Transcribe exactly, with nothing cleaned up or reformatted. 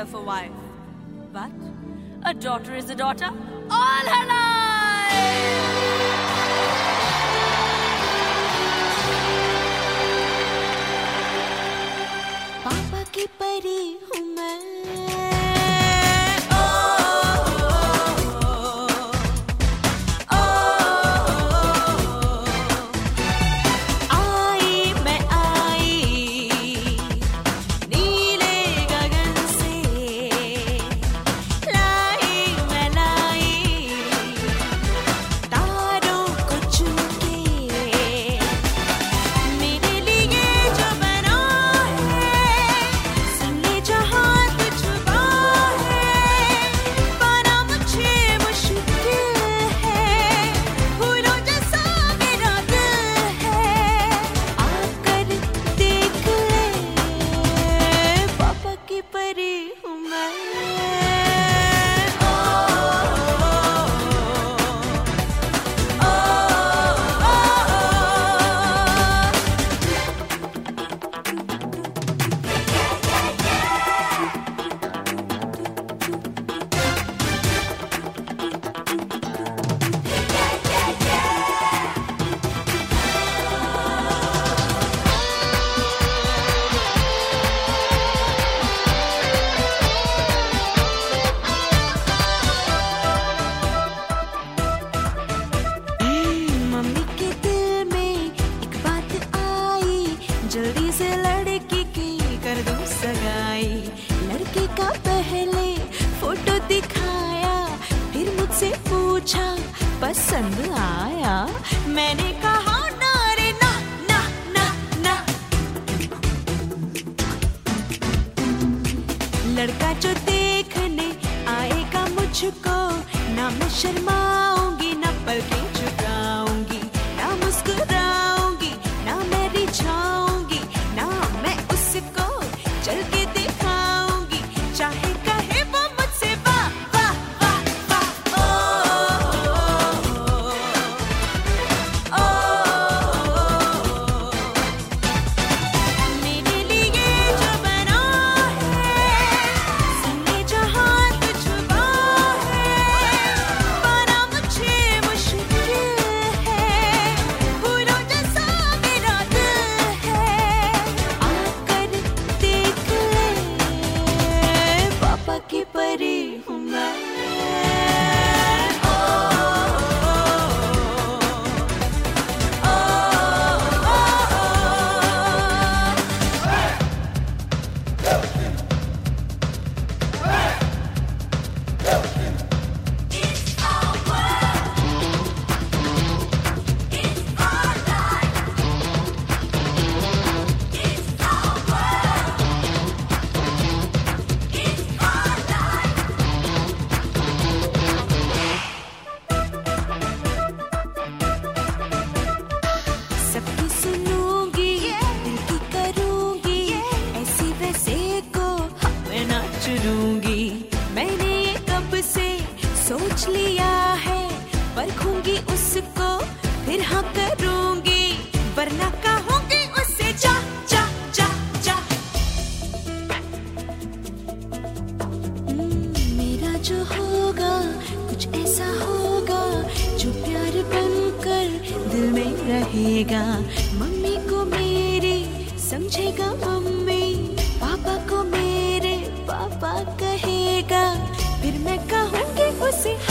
herself a wife. But a daughter is a daughter all her life. पापा की परी हूँ मैं, जल्दी से लड़की की कर दूं सगाई। लड़के का पहले फोटो दिखाया, फिर मुझसे पूछा पसंद आया। मैंने कहा ना रे ना ना ना ना। लड़का जो देखने आएगा मुझको, ना मैं शर्माऊंगी ना पलकें झुकाऊंगी, ना मुस्कुराऊंगी ना मैं रिझाऊंगी, ना मैं उसको चल के दिखाऊंगी, चाहे कहे वो मुझसे वाह वाह वाह वाह। ओ ओ मेरे लिए जो बना है, सुने जहां तुझ छुपा है, पाना मुझे मुश्किल है, फूलों जैसा मेरा दिल है। आकर देख ले, पापा की परी हूँ मैं। सबकी सुनूंगी, दिल की करूंगी, ऐसी वैसे को मैं ना चुरूंगी। मैंने ये कब से सोच लिया है, परखूंगी उसको फिर हाँ करूंगी, वरना कहूंगी उससे जा जा जा जा। हम्म, मेरा जो होगा कुछ ऐसा होगा, जो प्यार बनकर दिल में रहेगा। मम्मी को मेरी समझेगा मम्मी, पापा को मेरे पापा कहेगा, फिर मैं कहूंगी उसे